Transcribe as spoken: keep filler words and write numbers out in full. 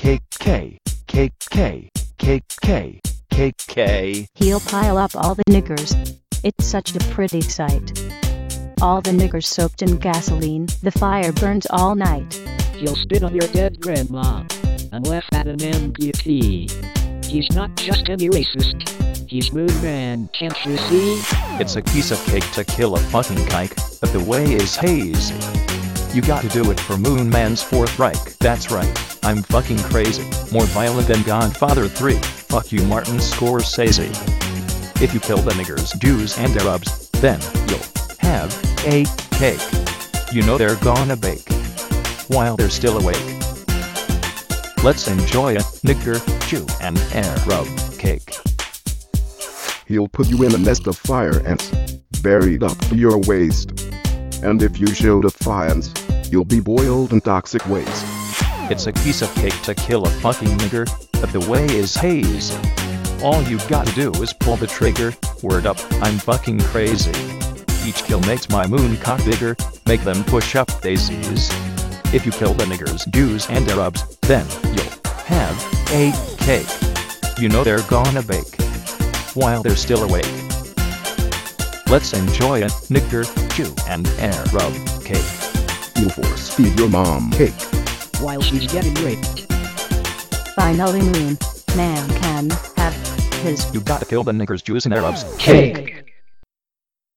K K, K K, K K, K K. He'll pile up all the niggers. It's such a pretty sight. All the niggers soaked in gasoline, the fire burns all night. He'll spit on your dead grandma and laugh at an amputee. He's not just any racist, he's Moon Man, can't you see? It's a piece of cake to kill a fucking kike, but the way is hazy. You gotta do it for Moon Man's Fourth Reich. That's right, I'm fucking crazy. More violent than Godfather three. Fuck you, Martin Scorsese. If you kill the niggers, Jews and Arabs, then you'll have a cake. You know they're gonna bake while they're still awake. Let's enjoy a nigger, Jew, and Arab cake. He'll put you in a nest of fire ants, buried up to your waist. And if you show defiance, you'll be boiled in toxic waste. It's a piece of cake to kill a fucking nigger, but the way is hazy. All you gotta do is pull the trigger, word up, I'm fucking crazy. Each kill makes my moon cock bigger, make them push up daisies. If you kill the niggers, Jews and Arabs, then you'll have a cake. You know they're gonna bake while they're still awake. Let's enjoy a nigger, Jew, and Arab cake. You'll force feed your mom cake while she's getting raped. Finally Moon Man can have his You gotta kill the niggers, Jews, and Arabs cake.